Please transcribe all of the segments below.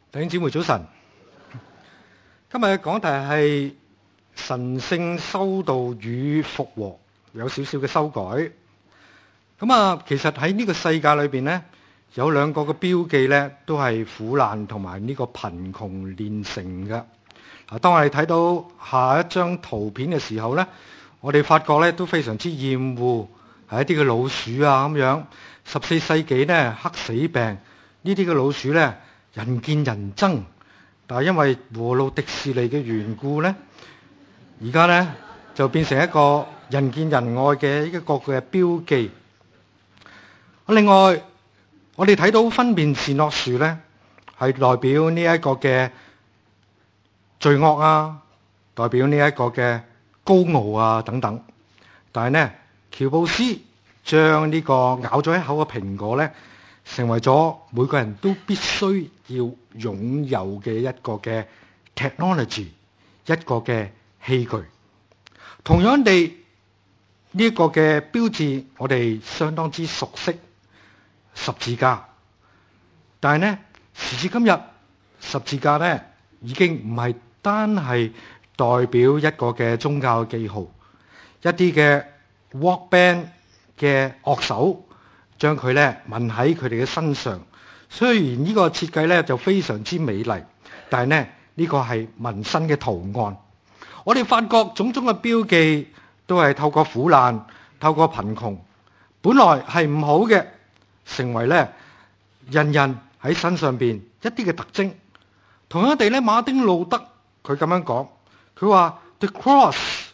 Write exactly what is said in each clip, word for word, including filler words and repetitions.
弟兄姊妹早晨，今日嘅講題係神聖修道與復和，有少少嘅修改。咁啊，其實喺呢個世界裏邊呢，有兩個嘅標記呢，都係苦難同埋呢個貧窮煉成嘅。嗱，當我哋睇到下一張圖片嘅時候呢，我哋發覺呢都非常之厭惡係一啲嘅老鼠啊咁樣。十四世紀呢，黑死病呢啲嘅老鼠呢，人見人憎，但係因為和路迪士尼嘅緣故呢，而家呢就變成一個人見人愛嘅一個嘅標記。另外，我哋睇到分辨善惡樹呢，係代表呢一個嘅罪惡啊，代表呢一個嘅高傲啊等等。但係呢，喬布斯將呢個咬咗一口嘅蘋果呢，成為咗每個人都必須要擁有嘅一個嘅 technology， 一個嘅器具。同樣地，呢一個嘅標誌我哋相當之熟悉，十字架。但係呢，時至今日，十字架呢已經唔係單係代表一個嘅宗教嘅記號，一啲嘅 rock band 嘅樂手將佢咧紋喺佢哋嘅身上。雖然呢個設計咧就非常之美麗，但係呢，呢個係紋身嘅圖案。我哋發覺種種嘅標記都係透過苦難、透過貧窮，本來係唔好嘅，成為咧人人喺身上邊一啲嘅特徵。同樣地咧，馬丁路德佢咁樣講，佢話 The cross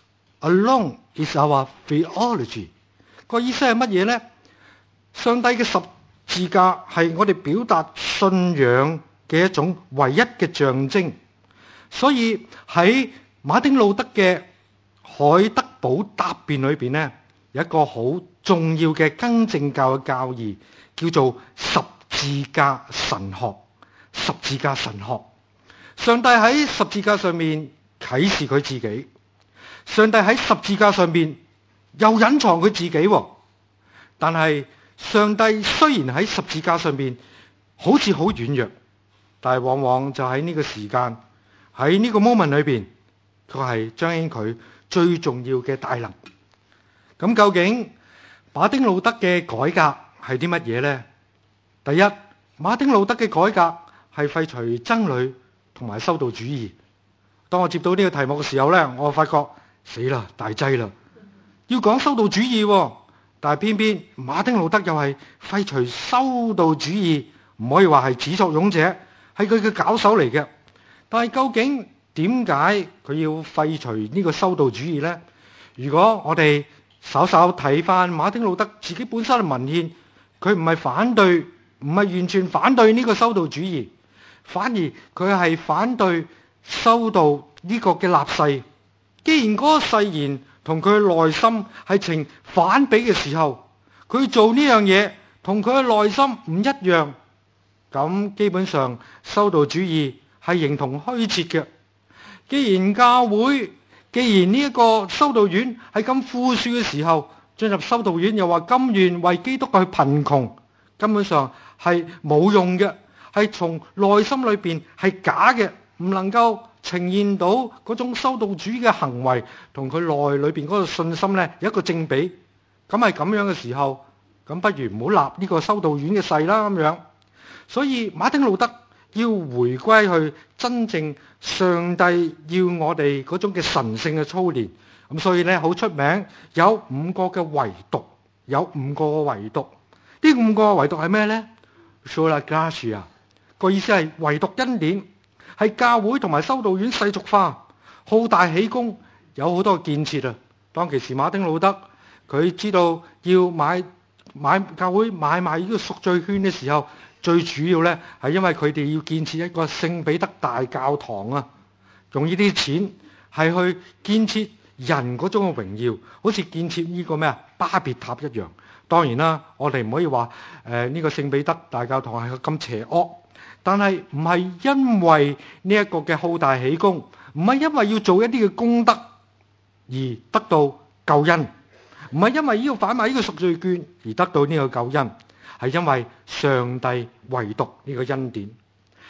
alone is our theology。個意思係乜嘢呢？上帝嘅十字架係我哋表達信仰嘅一種唯一嘅象徵。所以喺馬丁路德嘅海德堡答辯裏邊呢，有一個好重要嘅更正教嘅教義，叫做十字架神學。十字架神學，上帝喺十字架上面啟示佢自己，上帝喺十字架上面又隱藏佢自己。但係上帝雖然喺十字架上面好似好軟弱，但係往往就喺呢個時間，喺呢個 moment 裏邊，佢係彰顯佢最重要嘅大能。咁究竟馬丁路德嘅改革係啲乜嘢呢？第一，馬丁路德嘅改革係廢除僧侶同埋修道主義。當我接到呢個題目嘅時候呢，我發覺死啦，大劑啦，要講修道主義，但係偏偏馬丁路德又係廢除修道主義，唔可以話係始作俑者，係佢嘅搞手嚟嘅。但係究竟點解佢要廢除呢個修道主義呢？如果我哋稍稍睇翻馬丁路德自己本身嘅文獻，佢唔係反對，唔係完全反對呢個修道主義，反而佢係反對修道呢個嘅立誓。既然嗰個誓言同佢內心係呈反比嘅時候，佢做呢樣嘢同佢嘅內心唔一樣，咁基本上修道主義係形同虛設嘅。既然教會，既然呢一個修道院係咁富庶嘅時候，進入修道院又話甘願為基督去貧窮，根本上係冇用嘅，係從內心裏邊係假嘅，唔能夠呈現到嗰種修道主義嘅行為同佢內裏邊嗰個信心呢有一個正比。咁係咁樣嘅時候，咁不如唔好立呢個修道院嘅誓啦咁樣。所以馬丁路德要回歸去真正上帝要我哋嗰種嘅神聖嘅操練。咁所以呢，好出名有五個嘅唯獨，有五個嘅唯獨。呢五個嘅唯獨係咩呢？ Sola Gratia 個意思係唯獨恩典，係教會同埋修道院世俗化、好大喜功，有好多建設啊。當其時馬丁路德佢知道要買買教會買賣呢個贖罪券嘅時候，最主要呢係因為佢哋要建設一個聖彼得大教堂啊，用呢啲錢係去建設人嗰種嘅榮耀，好似建設呢個咩啊巴別塔一樣。當然啦，我哋唔可以話誒呢個聖彼得大教堂係咁邪惡，但係唔係因為呢一個嘅好大喜功，唔係因為要做一啲嘅功德而得到救恩，唔係因為要販賣呢個贖罪券而得到呢個救恩，係因為上帝唯獨呢個恩典。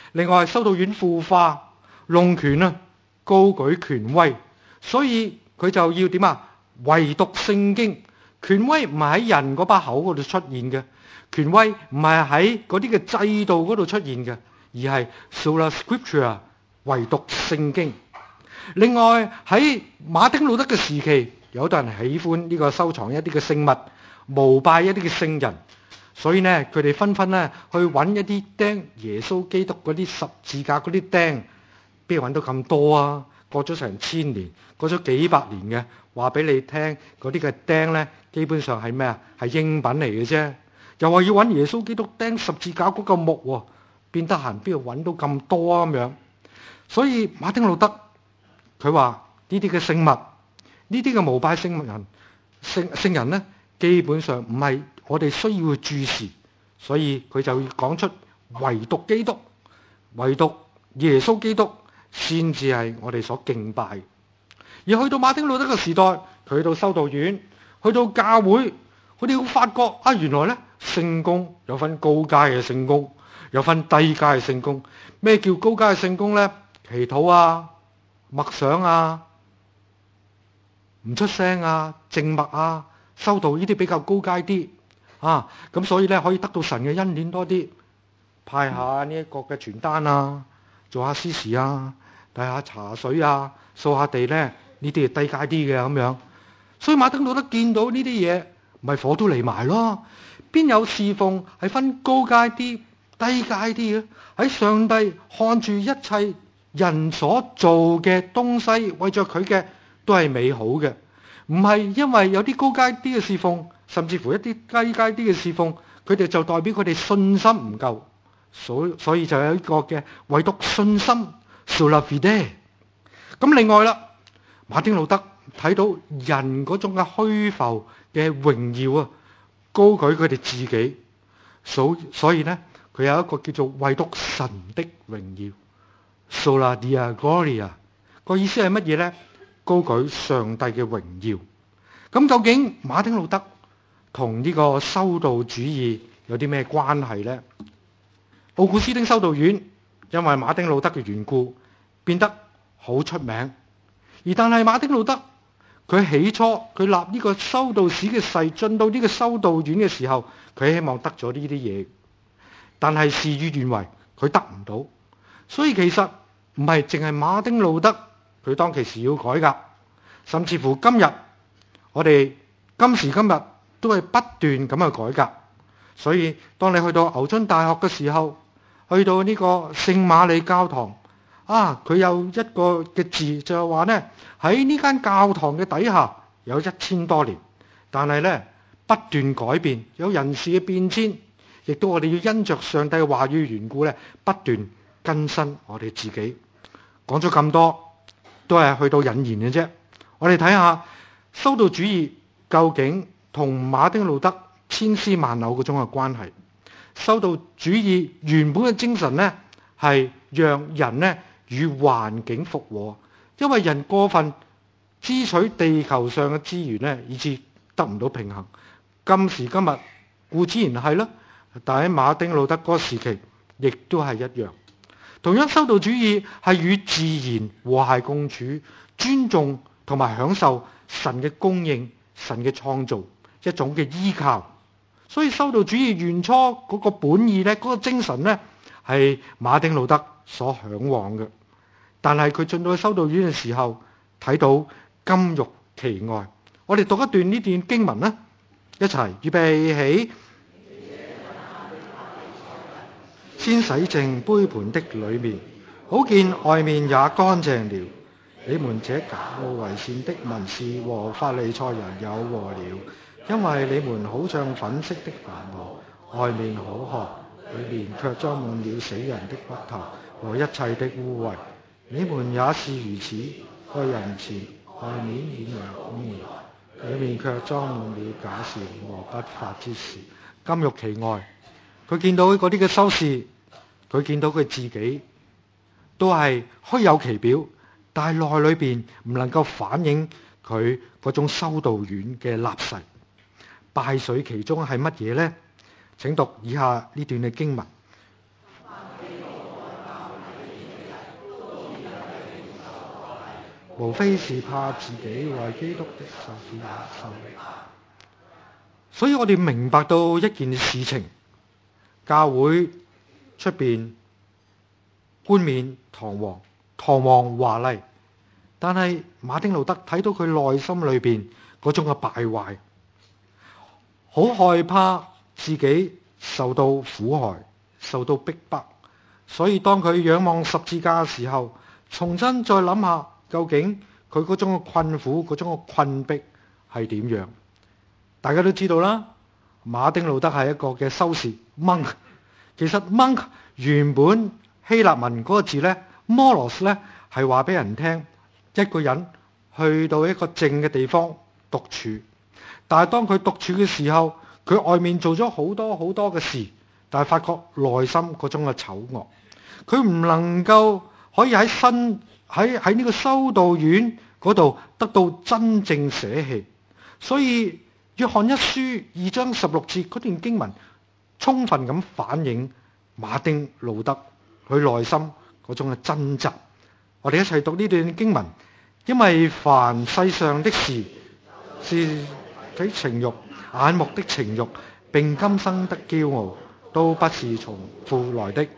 另外修道院腐化、弄權啊，高舉權威，所以佢就要點啊？唯獨聖經，權威唔係喺人嗰把口嗰度出現嘅，權威唔係喺嗰啲嘅制度嗰度出現嘅，而係 sola scriptura， 唯獨聖經。另外喺馬丁路德嘅時期，有好多人喜歡呢個收藏一啲嘅聖物，膜拜一啲嘅聖人，所以呢，佢哋紛紛呢去揾一啲釘耶穌基督嗰啲十字架嗰啲釘，邊度揾到咁多啊？過咗成千年，過咗幾百年嘅，話俾你聽，嗰啲嘅釘呢，基本上係咩啊？係應品嚟嘅啫。又話要揾耶穌基督釘十字架嗰個木喎，邊得閒邊度揾到咁多啊？咁樣，所以馬丁路德佢話呢啲嘅聖物，呢啲嘅膜拜聖人、聖聖人呢，基本上唔係我哋需要去注視，所以佢就要講出唯獨基督，唯獨耶穌基督先至係我哋所敬拜。而去到馬丁路德嘅時代，佢去到修道院，去到教會，佢哋會發覺啊，原來呢聖工有分高階嘅聖工，有分低階嘅聖工。咩叫高階嘅聖工呢？祈禱啊、默想啊、唔出聲啊、靜默啊、修道呢啲比較高階啲啊，咁所以呢，可以得到神嘅恩典多啲，派下呢一個嘅傳單啊，做下司事啊，遞下茶水啊，掃下地呢，呢啲係低階啲嘅咁樣。所以馬丁路德見到呢啲嘢，咪火都嚟埋咯。邊有侍奉係分高階啲、低階啲嘅？喺上帝看住一切人所做嘅東西，為着佢嘅都係美好嘅，唔係因為有啲高階啲嘅侍奉，甚至乎一啲低階啲嘅侍奉，佢哋就代表佢哋信心唔夠，所以所以就有一個嘅唯獨信心 sola fide。咁另外啦，馬丁路德睇到人嗰種嘅虛浮嘅榮耀啊，高舉佢哋自己，所所以呢，佢有一個叫做唯獨神的榮耀 sola dea gloria。個意思係乜嘢呢？高舉上帝嘅榮耀。咁究竟馬丁路德同呢個修道主義有啲咩關係呢？奧古斯丁修道院因為馬丁路德嘅緣故變得好出名，而但係馬丁路德佢起初佢立呢個修道士嘅誓，進到呢個修道院嘅時候，佢希望得咗呢啲嘢，但係事與願違，佢得唔到。所以其實唔係淨係馬丁路德佢當其時要改革，甚至乎今日我哋今時今日都係不斷咁去改革。所以當你去到牛津大學嘅時候，去到呢個聖瑪利教堂啊，佢有一個嘅字就係話呢，喺呢間教堂嘅底下有一千多年，但係呢不斷改變，有人事嘅變遷，亦都我哋要因着上帝嘅話語緣故呢，不斷更新我哋自己。講咗咁多，都係去到引言嘅啫。我哋睇下修道主義究竟同馬丁路德千絲萬縷嗰種嘅關係。修道主義原本嘅精神呢，係讓人呢與環境復和，因為人過分支取地球上嘅資源呢，以致得唔到平衡。今時今日固之然係啦，但喺馬丁路德嗰個時期，亦都係一樣。同樣修道主義係與自然和諧共處，尊重同埋享受神嘅供應、神嘅創造一種嘅依靠。所以修道主義原初嗰個本意呢，嗰個精神呢，係馬丁路德所向往嘅。但係佢進到修道院嘅時候，睇到金玉其外。我哋讀一段呢段經文啦，一齊預備起。先洗淨杯盤的裡面，好見外面也乾淨了。你們這假冒為善的文士和法利賽人有禍了，因為你們好像粉飾的房屋，外面好看，裡面卻裝滿了死人的骨頭和一切的污穢。你們也是如此，在人前外面顯揚公義，裡面卻裝滿了假善和不法之事。金玉其外，佢見到嗰啲嘅修士，佢見到佢自己都係虛有其表，但係內裏邊唔能夠反映佢嗰種修道院嘅立誓。敗絮其中係乜嘢呢？請讀以下呢段嘅經文。 無非是怕自己為基督的受苦受力。所以我哋明白到一件事情，教會出邊冠冕堂皇、堂皇華麗，但係馬丁路德睇到佢內心裏邊嗰種嘅敗壞，好害怕自己受到苦害、受到逼迫，所以當佢仰望十字架嘅時候，重新再諗下究竟佢嗰種嘅困苦、嗰種嘅困迫係點樣？大家都知道啦，馬丁路德係一個嘅修士 monk。其實 monk 原本希臘文嗰個字咧 molos 咧係話俾人聽，一個人去到一個靜嘅地方獨處。但係當佢獨處嘅時候，佢外面做咗好多好多嘅事，但係發覺內心嗰種嘅醜惡，佢唔能夠可以喺新喺喺呢個修道院嗰度得到真正捨棄。所以約翰一書二章十六節嗰段經文，充分咁反映馬丁路德佢內心嗰種嘅掙扎。我哋一齊讀呢段經文，因為凡世上的事，是睇情慾、眼目的情慾，並今生的驕傲，都不是從父來的。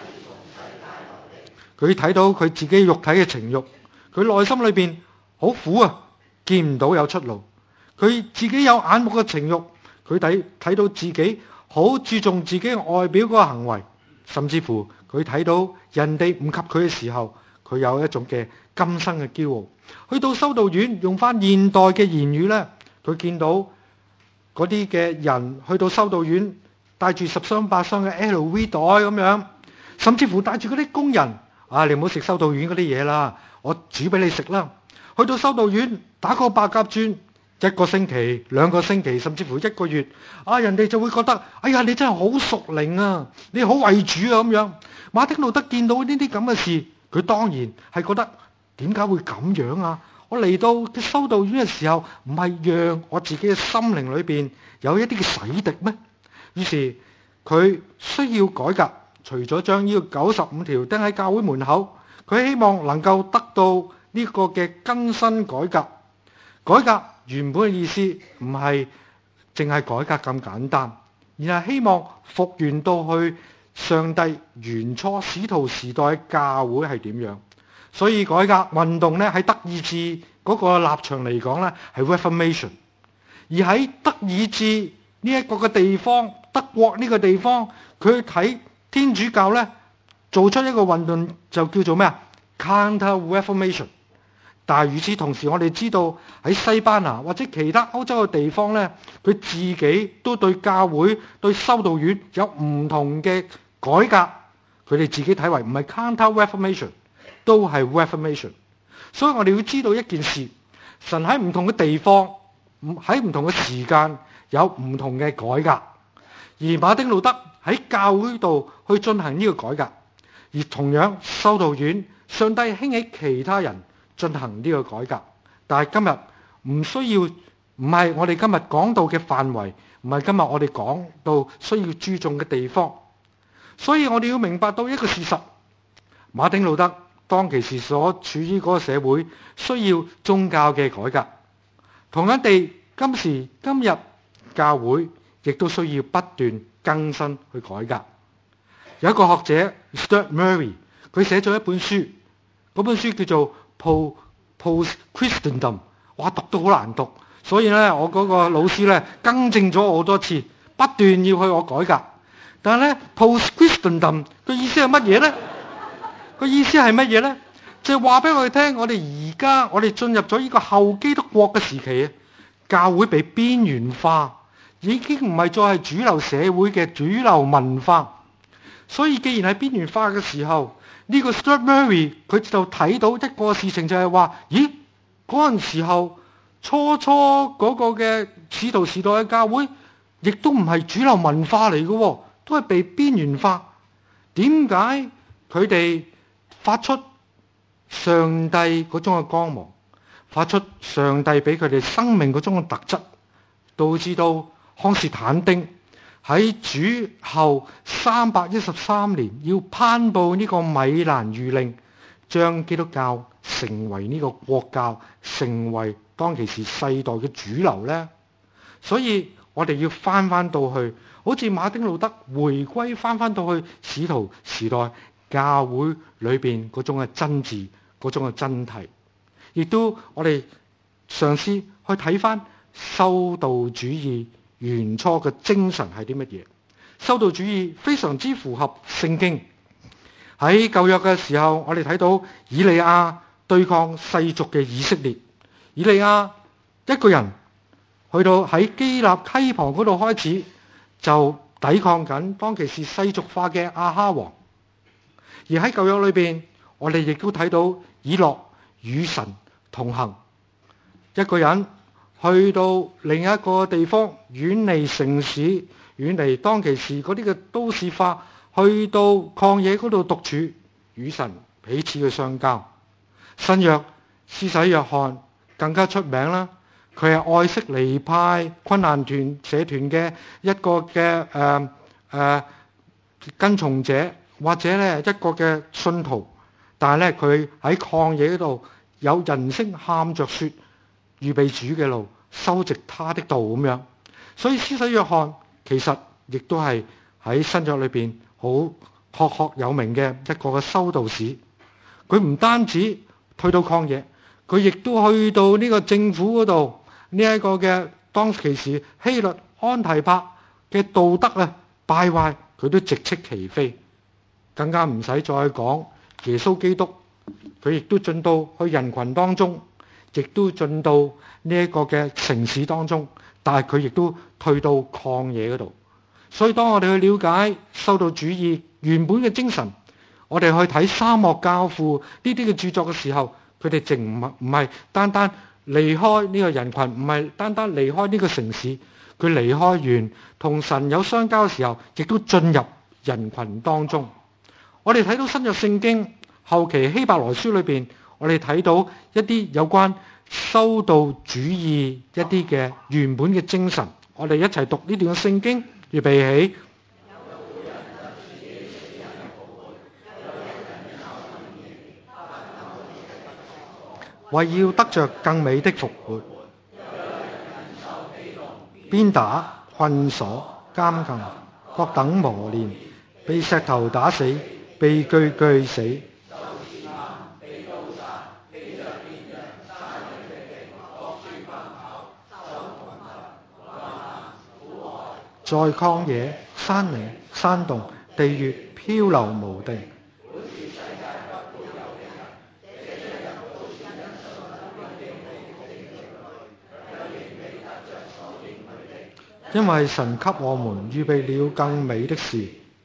佢睇到佢自己肉體嘅情慾，佢內心裏邊好苦啊，見唔到有出路。佢自己有眼目嘅情慾，佢睇睇到自己好注重自己嘅外表嗰個行為，甚至乎佢睇到人哋唔及佢嘅時候，佢有一種嘅今生嘅驕傲。去到修道院，用翻現代嘅言語呢，佢見到嗰啲嘅人去到修道院，帶住十雙八雙嘅 L V 袋咁樣，甚至乎帶住嗰啲工人，啊，你唔好食修道院嗰啲嘢啦，我煮俾你食啦。去到修道院打個白鴿轉，一個星期、兩個星期，甚至乎一個月，啊，人哋就會覺得，哎呀，你真係好屬靈啊，你好為主啊咁樣。馬丁路德見到呢啲咁嘅事，佢當然係覺得，點解會咁樣啊？我嚟到嘅修道院嘅時候，唔係讓我自己嘅心靈裏邊有一啲嘅洗滌咩？於是佢需要改革，除咗將呢個九十五條釘喺教會門口，佢希望能夠得到呢個嘅更新改革。改革原本嘅意思唔係淨係改革咁簡單，而係希望復原到去上帝原初使徒時代嘅教會係點樣。所以改革運動咧喺德意志嗰個立場嚟講咧係 Reformation， 而喺德意志呢一個嘅地方，德國呢個地方，佢睇天主教咧做出一個運動就叫做咩啊 Counter-Reformation。但係與此同時，我哋知道喺西班牙或者其他歐洲嘅地方咧，佢自己都對教會對修道院有唔同嘅改革，佢哋自己睇為唔係 Counter-Reformation，都係 Reformation。所以我哋要知道一件事，神喺唔同嘅地方，喺唔同嘅時間有唔同嘅改革。而馬丁路德喺教會度去進行呢個改革，而同樣修道院，上帝興起其他人進行呢個改革。但係今日唔需要，唔係我哋今日講到嘅範圍，唔係今日我哋講到需要注重嘅地方。所以我哋要明白到一個事實，馬丁路德當其時所處於嗰個社會需要宗教嘅改革，同樣地今時今日教會亦都需要不斷更新去改革。有一個學者 Stuart Murray， 佢寫咗一本書，嗰本書叫做 Post-Christendom， 哇，讀都好難讀，所以咧我嗰個老師咧更正咗我好多次，不斷要去我改革。但係咧 Post-Christendom 嘅意思係乜嘢咧？個意思係乜嘢咧？就係話俾我哋聽，我哋而家我哋進入咗呢個後基督國嘅時期啊，教會被邊緣化，已經唔係再係主流社會嘅主流文化。所以既然係邊緣化嘅時候，呢個 Stuart Murray 佢就睇到一個事情，就係話，咦，嗰陣時候初初嗰個嘅使徒時代嘅教會，亦都唔係主流文化嚟嘅，都係被邊緣化。點解佢哋發出上帝嗰種嘅光芒，發出上帝俾佢哋生命嗰種嘅特質，導致到康斯坦丁喺主後三百一十三年要頒布呢個米蘭諭令， 將基督教成為呢個國教，成為當其時世代嘅主流呢？所以我哋要翻翻到去，好似馬丁路德回歸翻翻到去使徒時代教會裏邊嗰種嘅真摯，嗰種嘅真諦，亦都我哋嘗試去睇翻修道主義原初嘅精神係啲乜嘢？修道主義非常之符合聖經。喺舊約嘅時候，我哋睇到以利亞對抗世俗嘅以色列。以利亞一個人去到喺基立溪旁嗰度開始就抵抗緊當其時世俗化嘅亞哈王。而喺舊約裏邊，我哋亦都睇到以諾與神同行，一個人去到另一個地方，遠離城市，遠離當其時嗰啲嘅都市化，去到曠野嗰度獨處，與神彼此嘅相交。新約施洗約翰更加出名啦，佢係愛色尼派昆蘭團社團嘅一個嘅誒誒跟從者，或者咧一個嘅信徒，但係咧佢喺曠野嗰度有人聲喊着說，預備主嘅路，修直他的道咁樣。所以施洗約翰其實亦都係喺新約裏邊好赫赫有名嘅一個嘅修道士。佢唔單止去到曠野，佢亦都去到呢個政府嗰度，呢、這、一個嘅當其時希律安提帕嘅道德啊敗壞，佢都直斥其非。更加唔使再講耶穌基督，佢亦都進到去人群當中，亦都進到呢一個嘅城市當中，但係佢亦都退到曠野嗰度。所以當我哋去了解修道主義原本嘅精神，我哋去睇沙漠教父呢啲嘅著作嘅時候，佢哋淨唔係唔係單單離開呢個人群，唔係單單離開呢個城市，佢離開完同神有相交嘅時候，亦都進入人群當中。我哋睇到新約聖經後期希伯來書裏邊，我哋睇到一啲有關修道主義一啲嘅原本嘅精神。我哋一齊讀呢段嘅聖經，預備起。為要得着更美的復活，鞭打、困鎖、監禁、各等磨練，被石頭打死，被鋸鋸死，在曠野、山嶺、山洞、地穴漂流無定。因為神給我們預備了更美的事。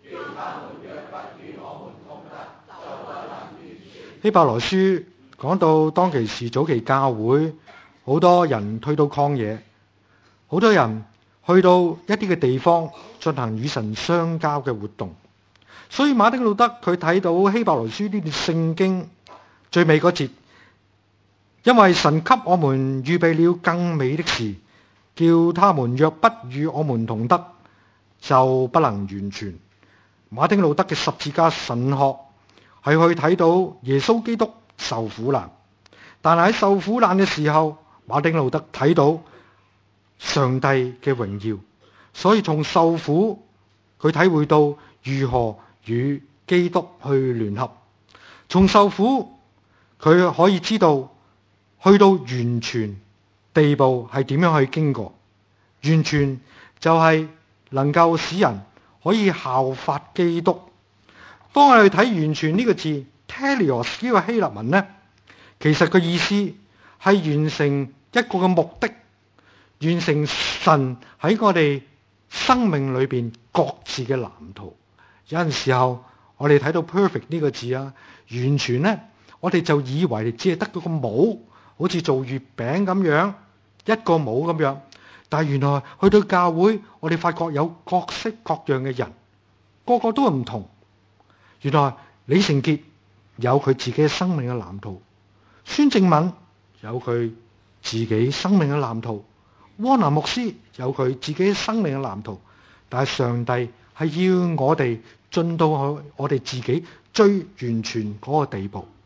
希伯來書講到當其時早期教會，好多人退到曠野，好多人去到一啲嘅地方進行與神相交嘅活動。所以馬丁路德佢睇到希伯來書呢段聖經最尾嗰節，因為神給我們預備了更美的事，叫他們若不與我們同得，就不能完全。馬丁路德嘅十字架神學係去睇到耶穌基督受苦難，但係喺受苦難嘅時候，馬丁路德睇到上帝嘅榮耀，所以從受苦佢體會到如何與基督去聯合。從受苦佢可以知道去到完全地步係點樣去經過。完全就係能夠使人可以效法基督。當我哋睇完全呢個字 Teleios 呢個希臘文呢，其實個意思係完成一個嘅目的，完成神喺我哋生命裏邊各自嘅藍圖。有陣時候我哋睇到 perfect 呢個字啊，完全呢，我哋就以為只係得嗰個模，好似做月餅咁樣一個模咁樣。但係原來去到教會，我哋發覺有各式各樣嘅人，個個都係唔同。原來李成傑有佢自己嘅生命嘅藍圖，孫正敏有佢自己生命嘅藍圖，汪南牧師有佢自己生命嘅藍圖。但係上帝係要我哋進到去我哋自己最完全嗰個地步。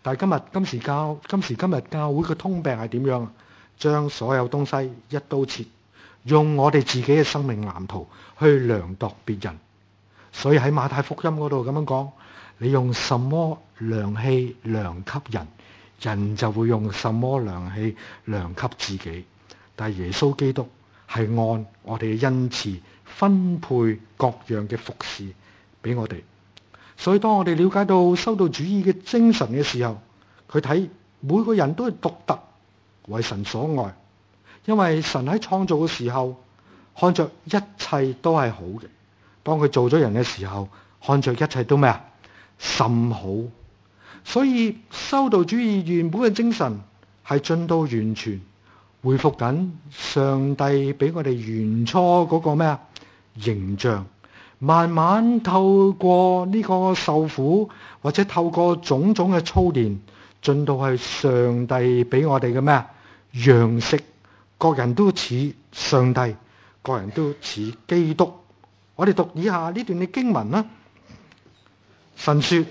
但係今日今時教今時今日教會嘅通病係點樣？將所有東西一刀切，用我哋自己嘅生命藍圖去量度別人。所以喺馬太福音嗰度咁樣講，你用什麼量器量給人，人就會用什麼量器量給自己。但係耶穌基督係按我哋嘅恩賜分配各樣嘅服侍俾我哋。所以當我哋了解到修道主義嘅精神嘅時候，佢睇每個人都係獨特，為神所愛。因為神喺創造嘅時候，看着一切都係好嘅。當佢做咗人嘅時候，看着一切都咩啊？甚好。所以修道主義原本嘅精神係進到完全，恢復緊上帝俾我哋原初嗰個咩啊形象，慢慢透過呢個受苦或者透過種種嘅操練，進到係上帝俾我哋嘅咩啊樣式。各人都似上帝，各人都似基督。我哋讀以下呢段嘅經文啦。神說：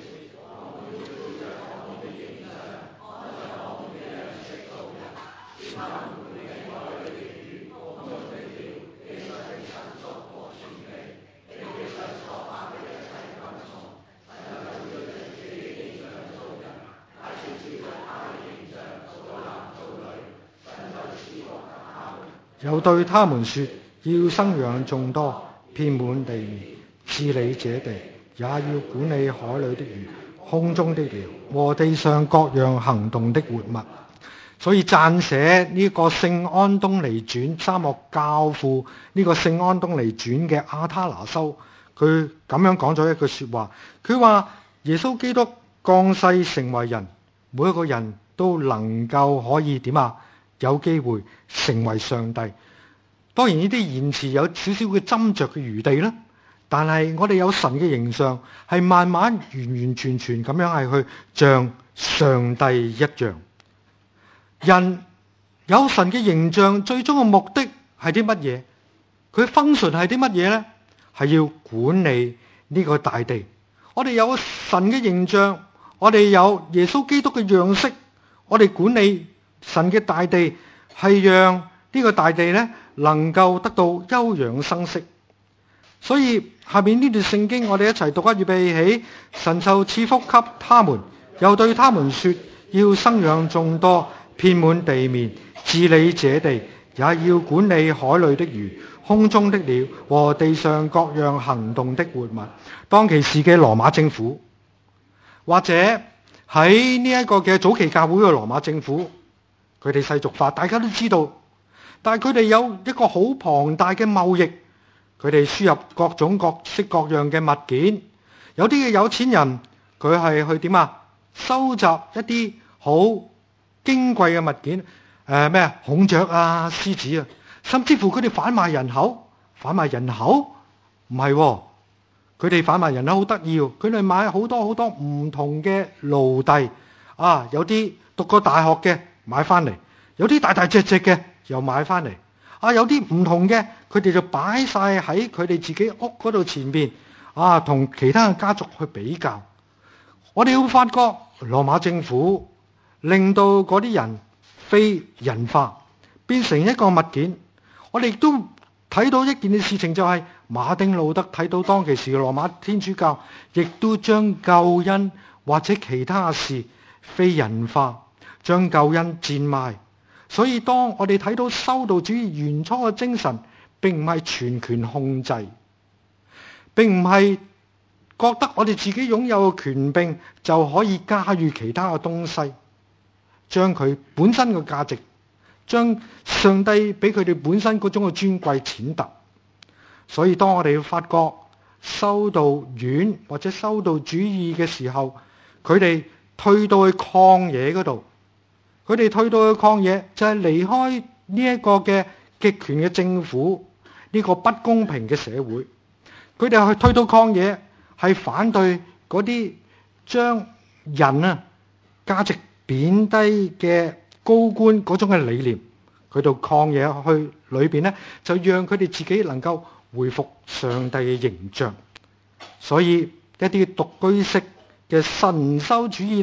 又對他們說，要生養眾多，遍滿地面，治理這地，也要管理海裏的魚、空中的鳥和地上各樣行動的活物。所以撰寫呢個聖安東尼傳，沙漠教父呢個聖安東尼傳嘅亞他拿修，佢咁樣講咗一句說話，佢話耶穌基督降世成為人，每一個人都能夠可以點啊？有機會成為上帝。當然呢啲言辭有少少嘅斟酌嘅餘地啦，但係我哋有神嘅形象，係慢慢完完全全咁樣係去像上帝一樣。人有神嘅形象，最終嘅目的係啲乜嘢？佢 function 係啲乜嘢呢？係要管理呢個大地。我哋有神嘅形象，我哋有耶穌基督嘅樣式，我哋管理神嘅大地，係讓呢個大地呢能夠得到休養生息。所以下面呢段聖經我哋一齊讀啊，預備起。神就賜福給他們，又對他們說，要生養眾多，遍滿地面，治理這地，也要管理海裏的魚、空中的鳥和地上各樣行動的活物。當其時嘅羅馬政府，或者喺呢一個嘅早期教會嘅羅馬政府，佢哋世俗化，大家都知道。但係佢哋有一個好龐大嘅貿易，佢哋輸入各種各式各樣嘅物件。有啲嘅有錢人，佢係去點啊？收集一啲好矜貴嘅物件，誒咩啊？孔雀啊、獅子啊，甚至乎佢哋販賣人口，販賣人口唔係喎，佢哋販賣人口好得意喎，佢哋買好多好多唔同嘅奴隸啊，有啲讀過大學嘅買翻嚟，有啲大大隻隻嘅又買翻嚟，啊有啲唔同嘅，佢哋就擺晒喺佢哋自己屋嗰度前邊，啊同其他嘅家族去比較。我哋會發覺羅馬政府令到嗰啲人非人化，變成一個物件。我哋亦都睇到一件事情，就係馬丁路德睇到當其時嘅羅馬天主教，亦都將救恩或者其他事非人化，將救恩賤賣。所以當我哋睇到修道主義原初嘅精神，並唔係全權控制，並唔係覺得我哋自己擁有嘅權柄就可以駕馭其他嘅東西，將佢本身嘅價值，將上帝俾佢哋本身嗰種嘅尊貴踐踏。所以當我哋發覺修道院或者修道主義嘅時候，佢哋退到去曠野嗰度，佢哋退到去曠野就係離開呢一個嘅極權嘅政府，呢個不公平嘅社會。佢哋去退到曠野係反對嗰啲將人啊價值貶低嘅高官嗰種嘅理念。佢到曠野去裏邊咧，就讓佢哋自己能夠恢復上帝嘅形象。所以一啲獨居式嘅神修主義咧，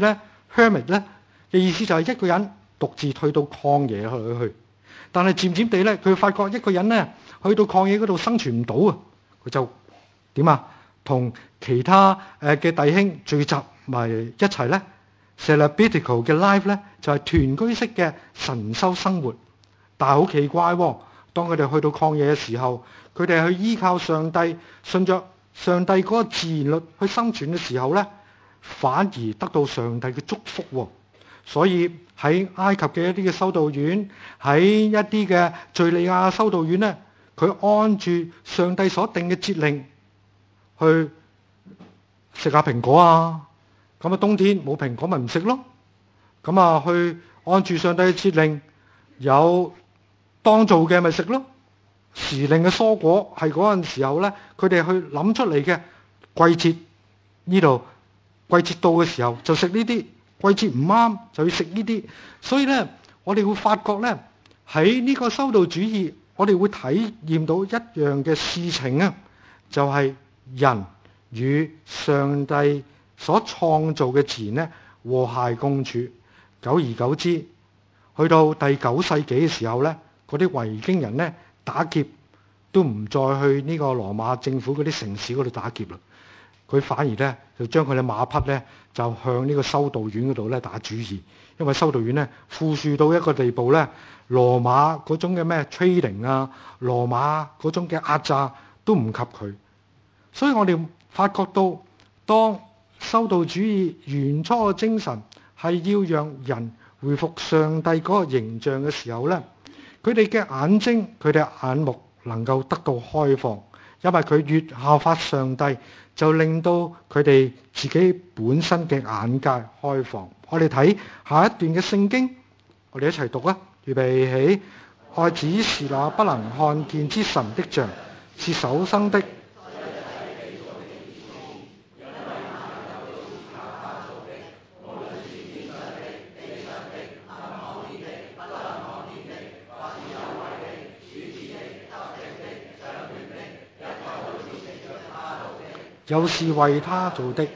hermit 咧嘅意思就係一個人獨自退到曠野去去。但係漸漸地咧，佢發覺一個人咧去到曠野嗰度生存唔到啊，佢就點啊？同其他誒嘅弟兄聚集埋一齊咧 celebratical 嘅 life 咧就係團居式嘅神修生活。但係好奇怪喎，當佢哋去到曠野嘅時候，佢哋去依靠上帝，順着上帝嗰個自然律去生存嘅時候咧，反而得到上帝嘅祝福喎。所以喺埃及嘅一啲嘅修道院，喺一啲嘅敘利亞修道院咧，佢按住上帝所定嘅節令去食下蘋果啊。咁啊，冬天冇蘋果咪唔食咯。咁啊，去按住上帝嘅節令，有當造嘅咪食咯。時令嘅蔬果係嗰陣時候咧，佢哋去諗出嚟嘅季節，呢度季節到嘅時候就食呢啲。季節唔啱就要食呢啲，所以咧我哋會發覺咧喺呢個修道主義，我哋會體驗到一樣嘅事情啊，就係人與上帝所創造嘅自然咧和諧共處。久而久之，去到第九世紀嘅時候咧，嗰啲維京人咧打劫都唔再去呢個羅馬政府嗰啲城市嗰度打劫啦。佢反而咧就將佢哋馬匹咧就向呢個修道院嗰度咧打主意，因為修道院咧富庶到一個地步咧，羅馬嗰種嘅咩 trading 啊，羅馬嗰種嘅壓榨都唔及佢。所以我哋發覺到，當修道主義原初嘅精神係要讓人回復上帝嗰個形象嘅時候咧，佢哋嘅眼睛、佢哋眼目能夠得到開放，因為佢越效法上帝，就令到佢哋自己本身嘅眼界開放。我哋睇下一段嘅聖經，我哋一齊讀啊！預備起，愛子是那不能看見之神的像，是首生的。又是為他做的。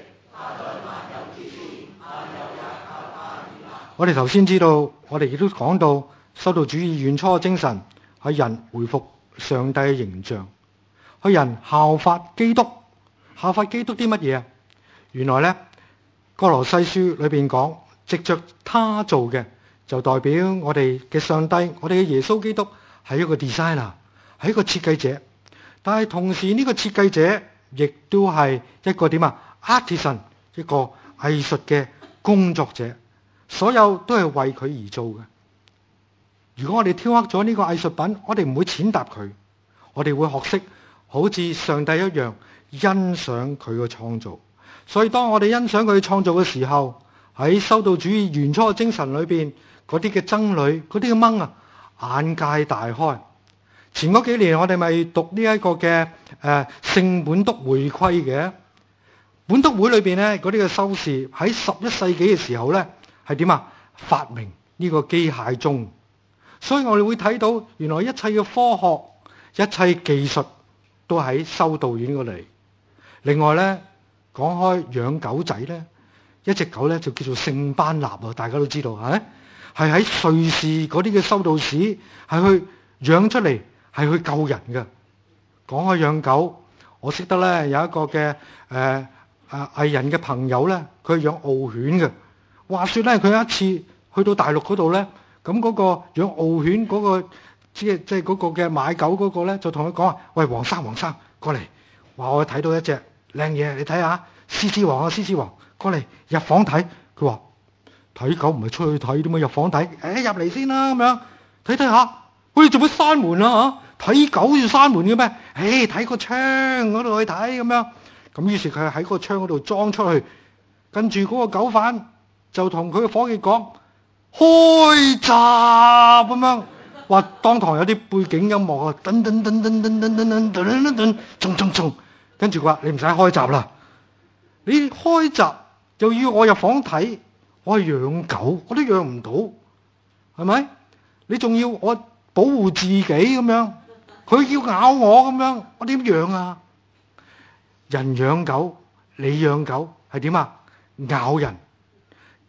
我哋頭先知道，我哋亦都講到修道主義原初嘅精神係人回復上帝嘅形象，係人效法基督。效法基督啲乜嘢啊？原來咧，歌羅西書裏邊講，藉着他做嘅，就代表我哋嘅上帝，我哋嘅耶穌基督係一個 designer， 係一個設計者。但係同時呢個設計者亦都係一個點啊 artisan， 一個藝術嘅工作者，所有都係為佢而做嘅。如果我哋雕刻咗呢個藝術品，我哋唔會踐踏佢，我哋會學識好似上帝一樣欣賞佢嘅創造。所以當我哋欣賞佢創造嘅時候，喺修道主義原初嘅精神裏邊，嗰啲嘅僧侶，嗰啲嘅掹啊，眼界大開。前嗰幾年我哋咪讀呢一個嘅誒聖本篤會規嘅，本篤會裏邊咧嗰啲嘅修士喺十一世紀嘅時候咧係點啊？發明呢個機械鐘，所以我哋會睇到原來一切嘅科學、一切技術都喺修道院嗰嚟。另外咧講開養狗仔咧，一隻狗咧就叫做聖班納啊，大家都知道係係喺瑞士嗰啲嘅修道士係去養出嚟。係去救人嘅。講開養狗，我識得咧有一個嘅誒誒藝人嘅朋友咧，佢養獒犬嘅。話說咧，佢有一次去到大陸嗰度咧，咁嗰個養獒犬嗰個即係即係嗰個嘅買狗嗰個咧，就同佢講話：喂，黃生黃生過嚟，話我睇到一隻靚嘢，你睇下，獅子王啊，獅子王，過嚟入房睇。佢話睇狗唔係出去睇，點解入房睇？誒入嚟先啦，咁樣睇睇下。喂，做乜閂門啊？嚇，睇狗要閂門嘅咩？誒，睇個窗嗰度去睇咁樣。咁於是佢喺個窗嗰度裝出去，跟住嗰個狗販就同佢嘅夥計講開閘咁樣。話當堂有啲背景音樂啊，噔噔噔噔噔噔噔噔噔噔，衝衝衝。跟住佢話：你唔使開閘啦，你開閘又要我入房睇，我係養狗，我都養唔到，係咪？你仲要我保護自己咁樣，佢要咬我咁樣，我點養啊？人養狗，你養狗係點啊？咬人，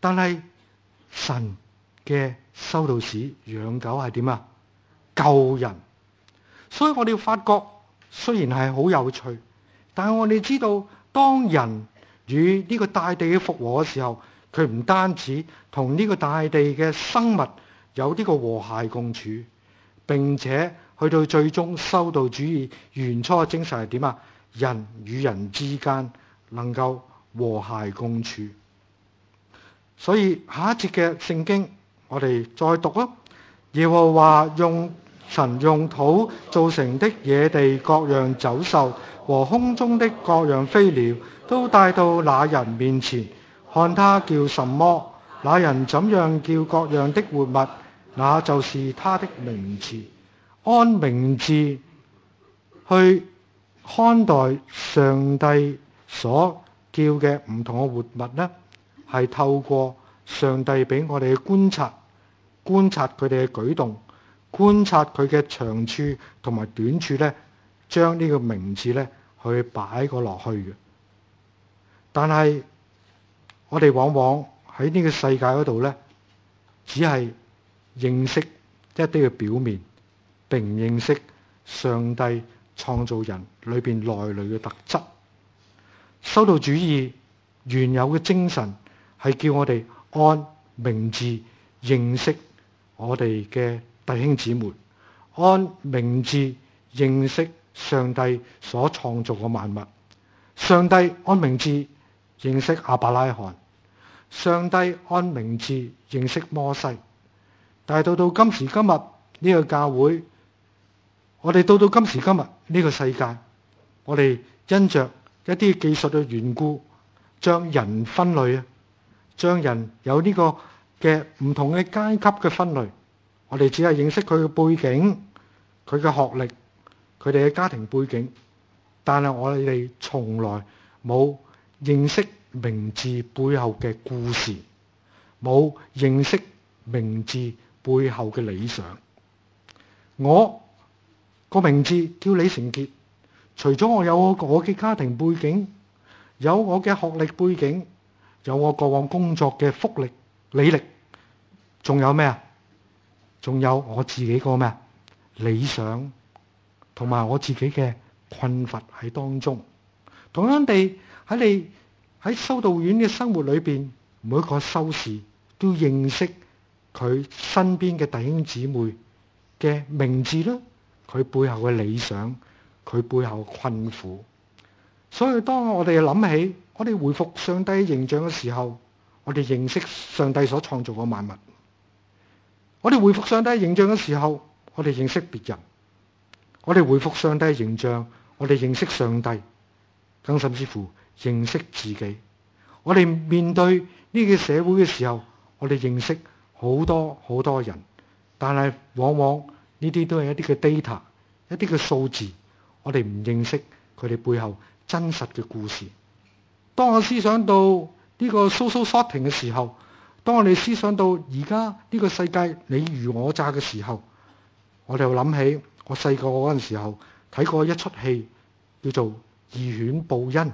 但係神嘅修道士養狗係點啊？救人。所以我哋要發覺，雖然係好有趣，但係我哋知道，當人與呢個大地嘅復和嘅時候，佢唔單止同呢個大地嘅生物有呢個和諧共處，並且去到最終修道主義原初嘅精神係點啊？人與人之間能夠和諧共處。所以下一節嘅聖經我哋再讀咯。耶和華用神用土造成的野地各樣走獸和空中的各樣飛鳥都帶到那人面前，看他叫什麼，那人怎樣叫各樣的活物，那就是他的名字。按名字去看待上帝所叫嘅唔同嘅活物呢，係透過上帝俾我哋嘅觀察，觀察佢哋嘅舉動，觀察佢嘅長處同埋短處呢，將呢個名字呢去擺過落去嘅。但係我哋往往喺呢個世界嗰度呢，只係認識一啲嘅表面，並唔認識上帝創造人裏邊內裏嘅特質。修道主義原有嘅精神係叫我哋按名字認識我哋嘅弟兄姊妹，按名字認識上帝所創造嘅萬物。上帝按名字認識亞伯拉罕，上帝按名字認識摩西。但係到到今時今日呢個教會，我哋到到今時今日呢個世界，我哋因着一啲技術嘅緣故，將人分類啊，將人有呢個嘅唔同嘅階級嘅分類。我哋只係認識佢嘅背景、佢嘅學歷、佢哋嘅家庭背景，但係我哋從來冇認識名字背後嘅故事，冇認識名字背後嘅理想。我個名字叫李成傑，除咗我有我嘅家庭背景，有我嘅學歷背景，有我過往工作嘅福利履歷，仲有咩啊？仲有我自己個咩理想，同埋我自己嘅困乏喺當中。同樣地，喺你喺修道院嘅生活裏邊，每一個修士都認識佢身邊嘅弟兄姊妹嘅名字啦，佢背後嘅理想，佢背後嘅困苦。所以當我哋諗起我哋回復上帝形象嘅時候，我哋認識上帝所創造嘅萬物。我哋回復上帝形象嘅時候，我哋認識別人。我哋回復上帝形象，我哋認識上帝，更甚至乎認識自己。我哋面對呢個社會嘅時候，我哋認識好多好多人，但係往往呢啲都係一啲嘅 data， 一啲嘅數字，我哋唔認識佢哋背後真實嘅故事。當我思想到呢個 social sorting 嘅時候，當我哋思想到而家呢個世界你虞我詐嘅時候，我就諗起我細個嗰陣時候睇過一出戲叫做《義犬報恩》，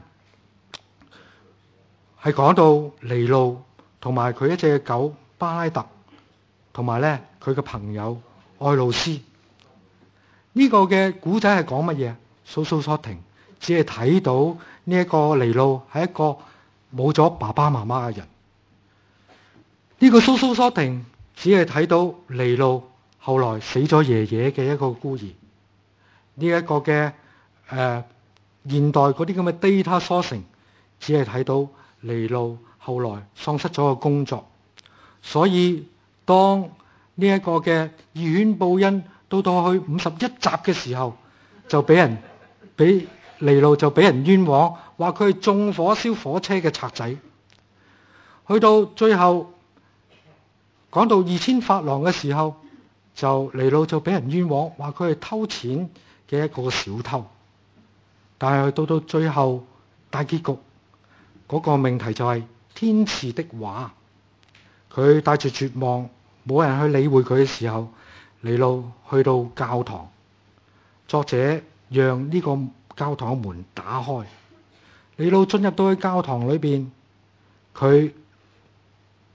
係講到尼路同埋佢一隻狗巴拉特，同埋咧佢嘅朋友愛露斯。呢個嘅古仔係講乜嘢？social sorting，只係睇到呢一個尼路係一個冇咗爸爸媽媽嘅人。呢個 social sorting 只係睇到尼路後來死咗爺爺嘅一個孤兒。呢一個嘅誒、呃、現代嗰啲咁嘅 data sourcing 只係睇到尼路後來喪失咗個工作。所以當呢一個嘅義犬報恩到到去五十一集嘅時候，就俾人俾尼路就俾人冤枉，話佢係縱火燒火車嘅賊仔。去到最後講到二千法郎嘅時候，就尼路就俾人冤枉，話佢係偷錢嘅一個小偷。但係到到最後大結局嗰個命題就係天賜的話，佢帶住絕望，冇人去理會佢嘅時候，尼路去到教堂，作者讓呢個教堂嘅門打開，尼路進入到去教堂裏邊，佢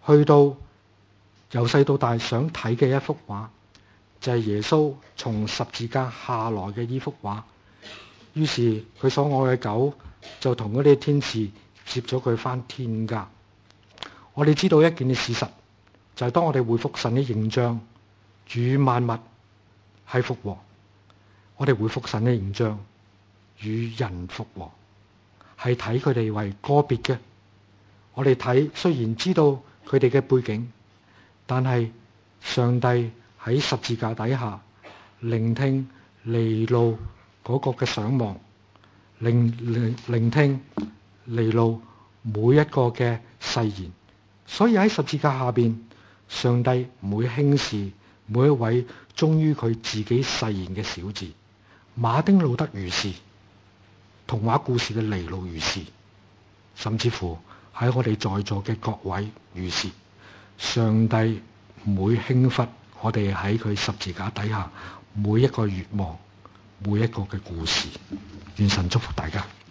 去到由細到大想睇嘅一幅畫，就係耶穌從十字架下來嘅呢幅畫。於是佢所愛嘅狗就同嗰啲天使接咗佢返天家。我哋知道一件嘅事實，就係當我哋回復神嘅形象，與萬物係復和。我哋回復神嘅形象，與人復和，係睇佢哋為個別嘅。我哋睇雖然知道佢哋嘅背景，但係上帝喺十字架底下聆聽尼路嗰個嘅想望，聆聆聆聽尼路每一個嘅誓言。所以喺十字架下邊，上帝唔會輕視每一位忠於佢自己誓言嘅小子。馬丁路德如是，童話故事嘅尼路如是，甚至乎喺我哋在座嘅各位如是。上帝唔會輕忽我哋喺佢十字架底下每一個願望，每一個嘅故事。願神祝福大家。